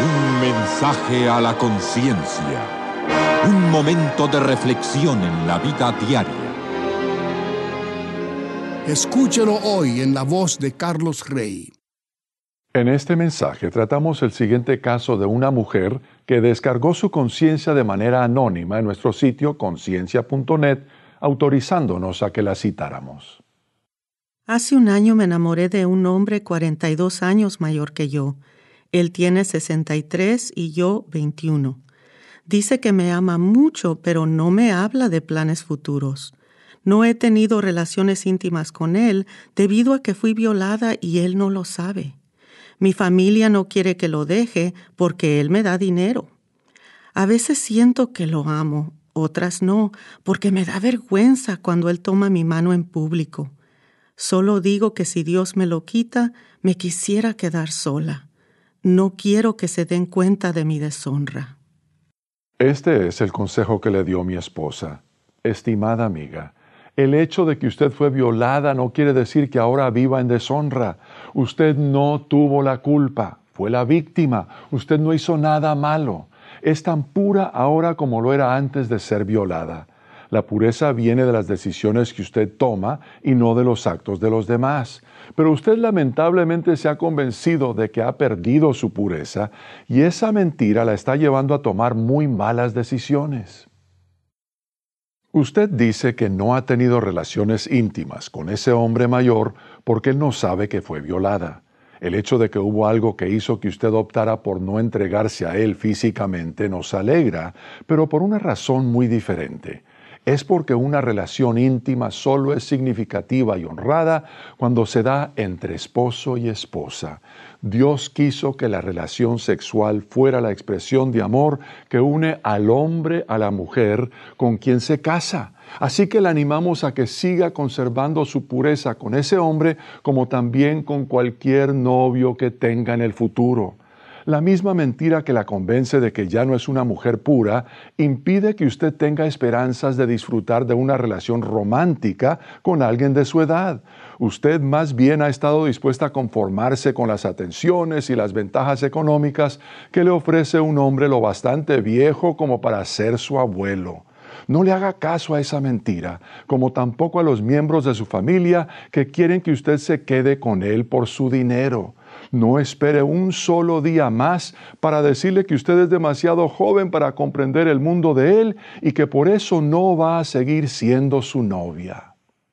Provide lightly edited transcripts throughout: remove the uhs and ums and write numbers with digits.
Un mensaje a la conciencia. Un momento de reflexión en la vida diaria. Escúchelo hoy en la voz de Carlos Rey. En este mensaje tratamos el siguiente caso de una mujer que descargó su conciencia de manera anónima en nuestro sitio conciencia.net, autorizándonos a que la citáramos. Hace un año me enamoré de un hombre 42 años mayor que yo. Él tiene 63 y yo 21. Dice que me ama mucho, pero no me habla de planes futuros. No he tenido relaciones íntimas con él debido a que fui violada y él no lo sabe. Mi familia no quiere que lo deje porque él me da dinero. A veces siento que lo amo, otras no, porque me da vergüenza cuando él toma mi mano en público. Solo digo que si Dios me lo quita, me quisiera quedar sola. No quiero que se den cuenta de mi deshonra. Este es el consejo que le dio mi esposa. Estimada amiga, el hecho de que usted fue violada no quiere decir que ahora viva en deshonra. Usted no tuvo la culpa, fue la víctima. Usted no hizo nada malo. Es tan pura ahora como lo era antes de ser violada. La pureza viene de las decisiones que usted toma y no de los actos de los demás. Pero usted lamentablemente se ha convencido de que ha perdido su pureza y esa mentira la está llevando a tomar muy malas decisiones. Usted dice que no ha tenido relaciones íntimas con ese hombre mayor porque él no sabe que fue violada. El hecho de que hubo algo que hizo que usted optara por no entregarse a él físicamente nos alegra, pero por una razón muy diferente. Es porque una relación íntima solo es significativa y honrada cuando se da entre esposo y esposa. Dios quiso que la relación sexual fuera la expresión de amor que une al hombre a la mujer con quien se casa. Así que le animamos a que siga conservando su pureza con ese hombre como también con cualquier novio que tenga en el futuro. La misma mentira que la convence de que ya no es una mujer pura impide que usted tenga esperanzas de disfrutar de una relación romántica con alguien de su edad. Usted más bien ha estado dispuesta a conformarse con las atenciones y las ventajas económicas que le ofrece un hombre lo bastante viejo como para ser su abuelo. No le haga caso a esa mentira, como tampoco a los miembros de su familia que quieren que usted se quede con él por su dinero. No espere un solo día más para decirle que usted es demasiado joven para comprender el mundo de él y que por eso no va a seguir siendo su novia.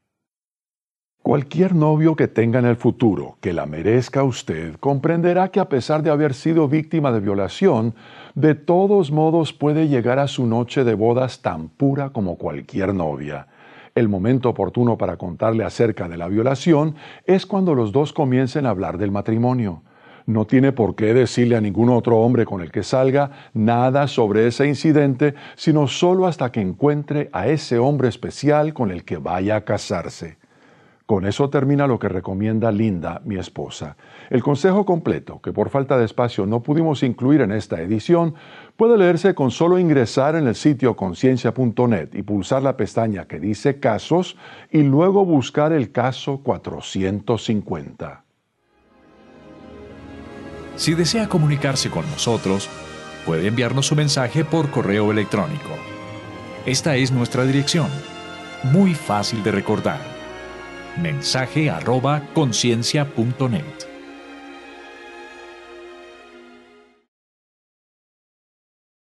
Cualquier novio que tenga en el futuro que la merezca usted comprenderá que a pesar de haber sido víctima de violación, de todos modos puede llegar a su noche de bodas tan pura como cualquier novia. El momento oportuno para contarle acerca de la violación es cuando los dos comiencen a hablar del matrimonio. No tiene por qué decirle a ningún otro hombre con el que salga nada sobre ese incidente, sino solo hasta que encuentre a ese hombre especial con el que vaya a casarse. Con eso termina lo que recomienda Linda, mi esposa. El consejo completo, que por falta de espacio no pudimos incluir en esta edición, puede leerse con solo ingresar en el sitio conciencia.net y pulsar la pestaña que dice Casos y luego buscar el caso 450. Si desea comunicarse con nosotros, puede enviarnos su mensaje por correo electrónico. Esta es nuestra dirección, muy fácil de recordar: mensaje@conciencia.net.